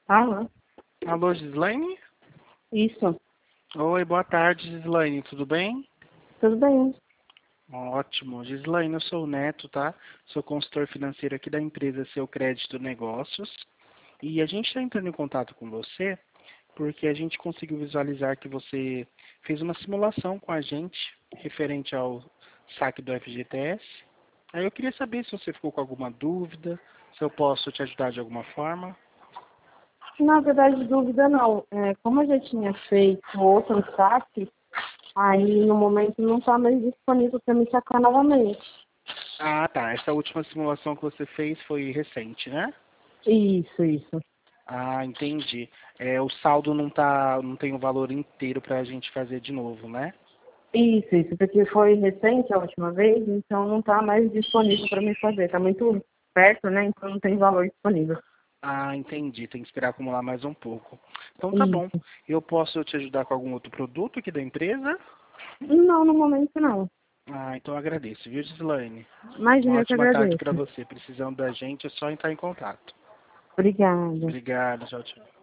Alô? Alô, Gislaine? Isso. Oi, boa tarde, Gislaine. Tudo bem? Tudo bem. Ótimo. Gislaine, eu sou o Neto, tá? Sou consultor financeiro aqui da empresa Seu Crédito Negócios. E a gente está entrando em contato com você porque a gente conseguiu visualizar que você fez uma simulação com a gente referente ao saque do FGTS. Aí eu queria saber se você ficou com alguma dúvida, se eu posso te ajudar de alguma forma. Na verdade, dúvida não. Como eu já tinha feito outro saque, aí no momento não está mais disponível para me sacar novamente. Ah, tá. Essa última simulação que você fez foi recente, né? Isso. Ah, entendi. O saldo não tem o valor inteiro para a gente fazer de novo, né? Isso, porque foi recente a última vez, então não está mais disponível para me fazer. Está muito perto, né? Então não tem valor disponível. Ah, entendi. Tem que esperar acumular mais um pouco. Então tá bom. Isso. Eu posso te ajudar com algum outro produto aqui da empresa? Não, no momento não. Ah, então eu agradeço, viu, Gislaine? Uma Imagina, eu que ótima tarde para agradeço. você. Precisando da gente, é só entrar em contato. Obrigada. Obrigado, tchau, tchau.